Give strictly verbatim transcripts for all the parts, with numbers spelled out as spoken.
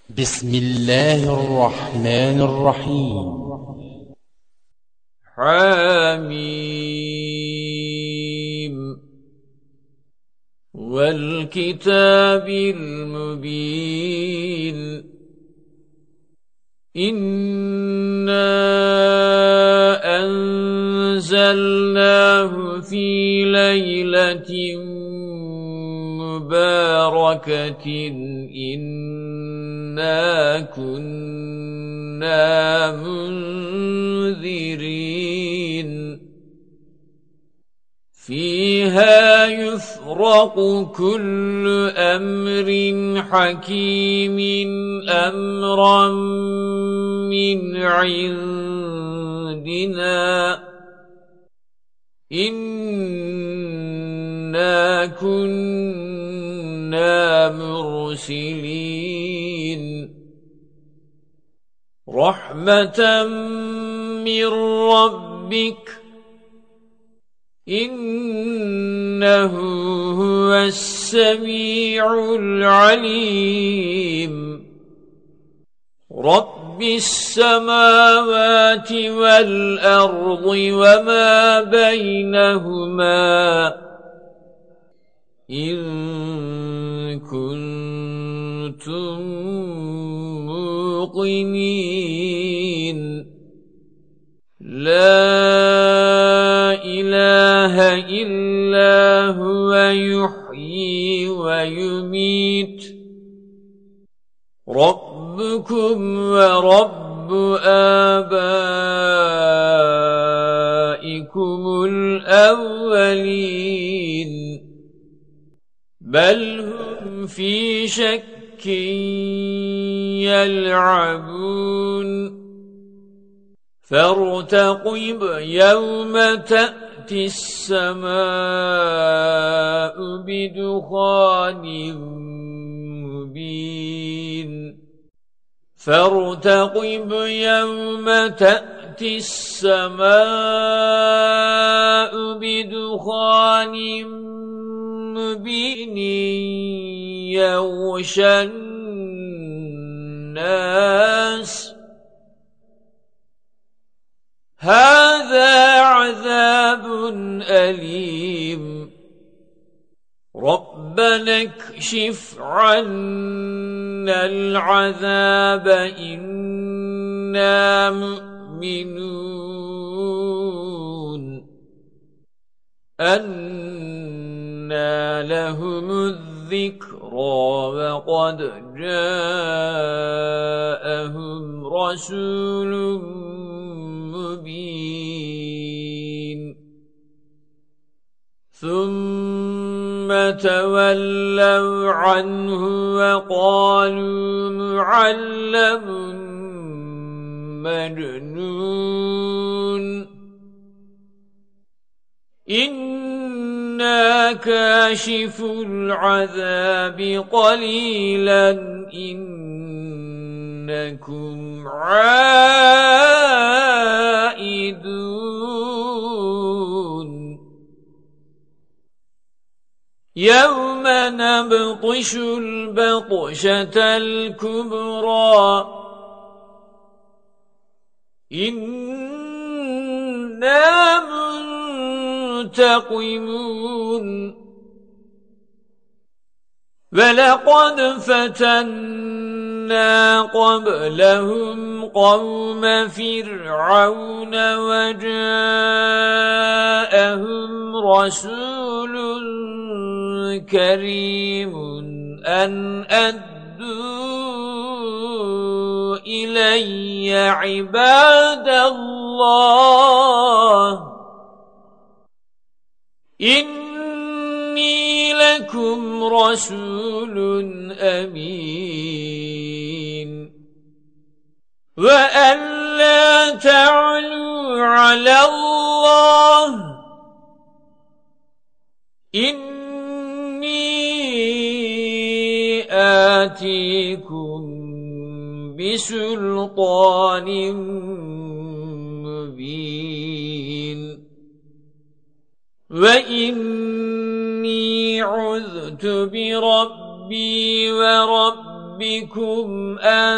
بسم الله الرحمن الرحيم. حميم والكتاب المبين إنا أنزلناه في ليلة مباركة إنا كنا منذرين فيها يفرق كل أمر حكيم أمرا من عندنا إنا كنا مرسلين رحمة من ربك إنه هو السميع العليم رب السماوات والأرض وما بينهما إن كنتم موقنين لا إله إلا هو يحيي ويميت ربكم ورب آبائكم الأولين بل هم في شك يلعبون فارتقب يوم تأتي السماء بدخان مبين فارتقب يوم تأتي السماء بدخان مبين يغشى الناس هذا عذاب أليم ربنا اكشف عنا العذاب إنا مؤمنون أنى لهم الذكرى وقد جاءهم رسول مبين ثم تولوا عنه وقالوا معلم مجنون إنا كاشف العذاب قليلا إنكم عائدون يوم نبطش البطشة الكبرى إنا منتقمون ولقد فتنا قبلهم قوم فرعون وجاءهم رسول كريم أن أدوا إلي عباد الله إني لكم رسول أمين وأن لا تعلوا على الله إني آتيكم بسلطان مبين وإني عذت بربي وربكم ربكم أن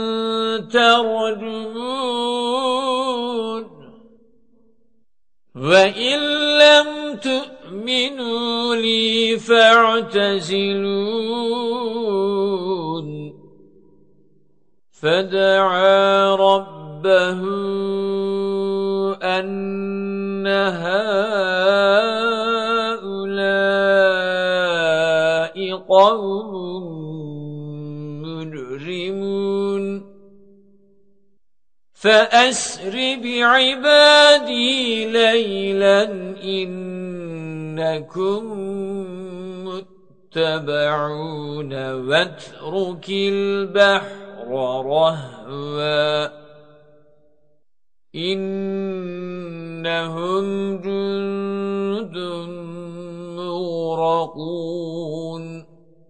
ترجمون وإن لم تؤمنوا لي فاعتزلون فدعا ربه أن هؤلاء قوم مجرمون فأسر بعبادي ليلا إنكم متبعون واترك البحر رهوا إنهم جند مغرقون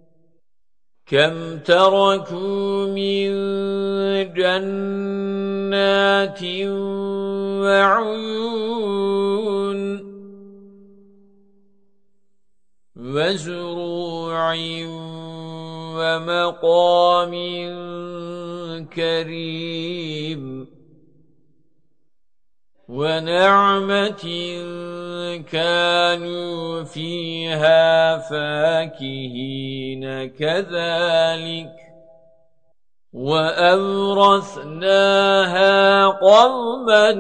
كم تركوا من جنات وعيون وزروع ومقام كريم ونعمة كانوا فيها فاكهين كذلك وأورثناها قوما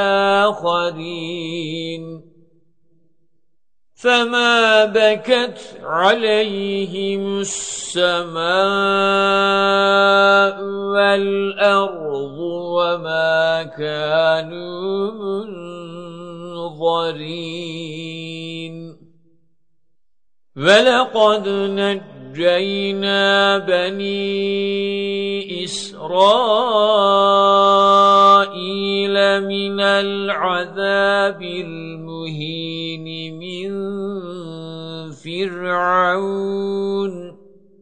آخرين فما بكت عليهم السماء والأرض وما كانوا منظرين ولقد نجينا بني إسرائيل من العذاب المهين من فرعون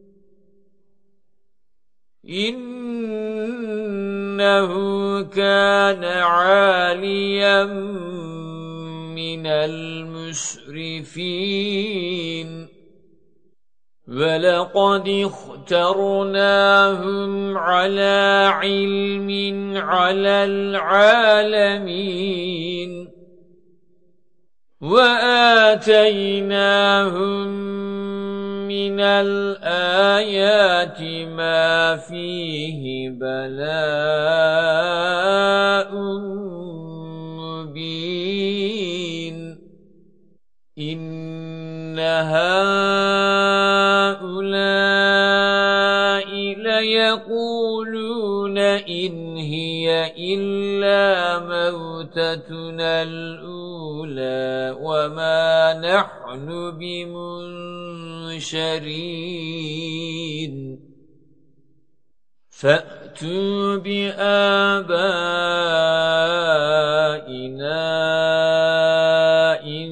إنه كان عاليا من المسرفين ولقد اخترناهم على علم على العالمين وآتيناهم من الآيات ما فيه بلاء مبين إن هؤلاء ليقولون إن هي إلا موتتنا الأولى وما نحن بمنشرين فأتوا بآبائنا إن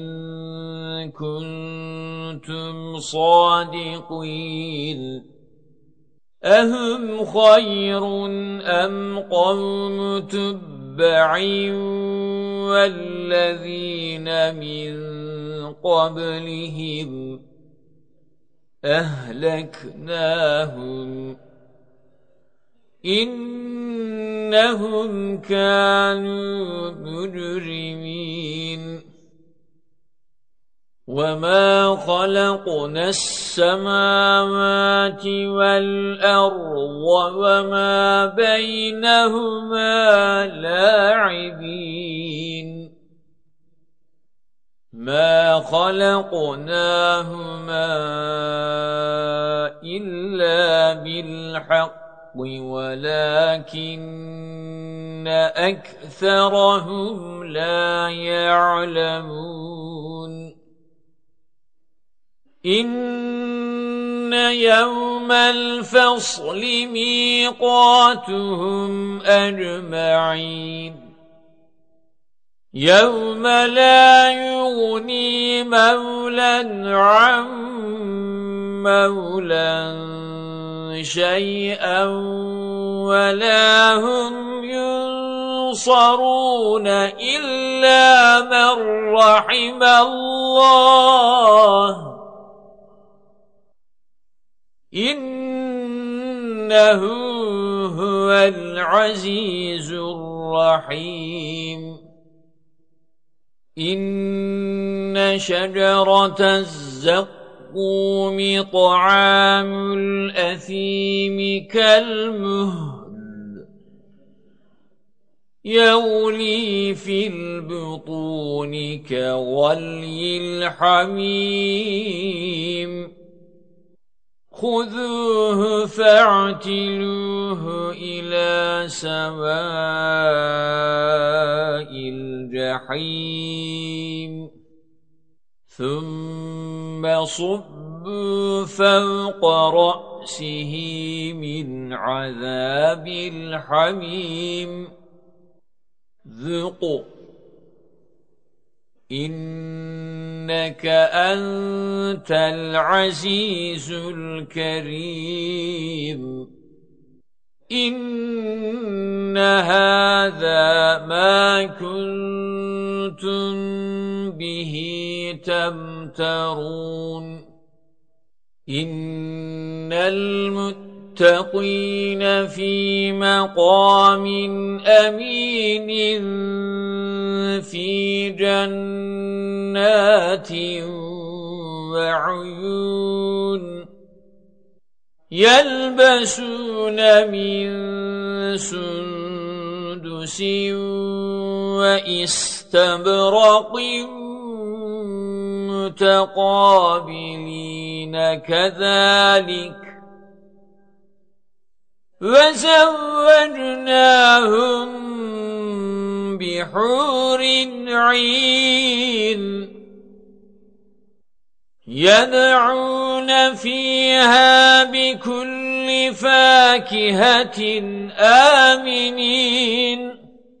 كنتم صادقين أهم خير أم قوم تبع والذين من قبلهم أهلكناهم إنهم كانوا مجرمين وما خلقنا السماوات والأرض وما بينهما لاعبين ما خلقناهما إلا بالحق ولكن أكثرهم لا يعلمون إن يوم الفصل ميقاتهم أجمعين يوم لا يغني مولى عن مولى شيئا ولا هم ينصرون إلا من رحم الله إن إنه هو العزيز الرحيم إن شجرة الزقوم طعام الأثيم كالمهل يغلي في البطون كغلي الحميم خذوه فاعتلوه إلى سواء الجحيم ثم صبوا فوق رأسه من عذاب الحميم ذق إنك أنت العزيز الكريم إن هذا ما كنتم به تمترون إن المتقين في مقام أمين في جنات وعيون يلبسون من سندس وإستبرق متقابلين كذلك وزوجناهم بحور عين يدعون فيها بكل فاكهة آمنين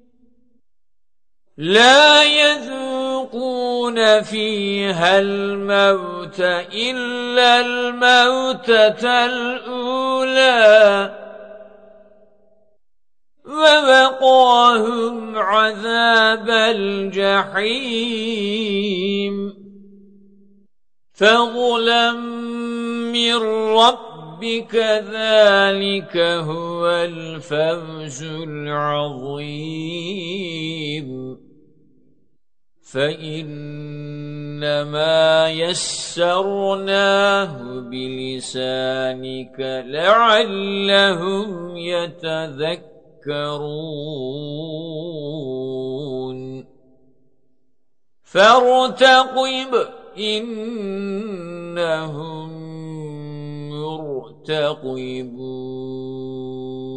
لا يذوقون فيها الموت إلا الموتة الأولى ووقاهم عذاب الجحيم فضلا من ربك ذلك هو الفوز العظيم فإنما يسرناه بلسانك لعلهم يتذكرون فارتقب إنهم مرتقبون